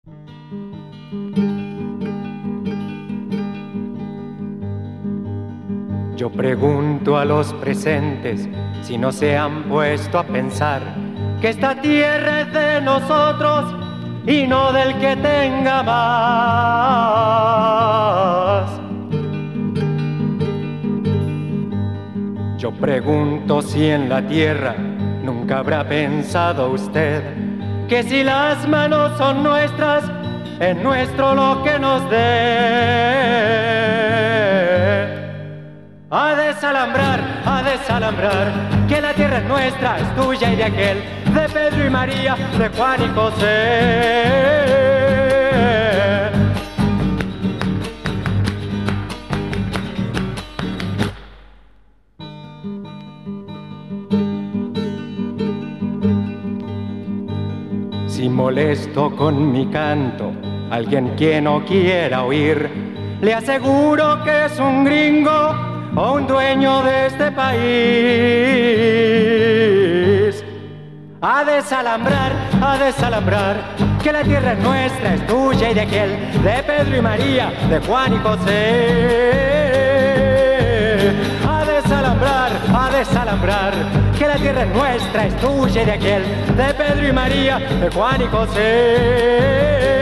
Yo pregunto a los presentes si no se han puesto a pensar que esta tierra es de nosotros y no del que tenga más. Yo pregunto si en la tierra nunca habrá pensado usted que si las manos son nuestras, es nuestro lo que nos dé. A desalambrar, que la tierra es nuestra, es tuya y de aquel, de Pedro y María, de Juan y José. Si molesto con mi canto a alguien que no quiera oír, le aseguro que es un gringo o un dueño de este país. A desalambrar, que la tierra es nuestra, es tuya y de aquel, de Pedro y María, de Juan y José. A desalambrar, que la tierra es nuestra, es tuya y de aquel, de Pedro y María, de Juan y José.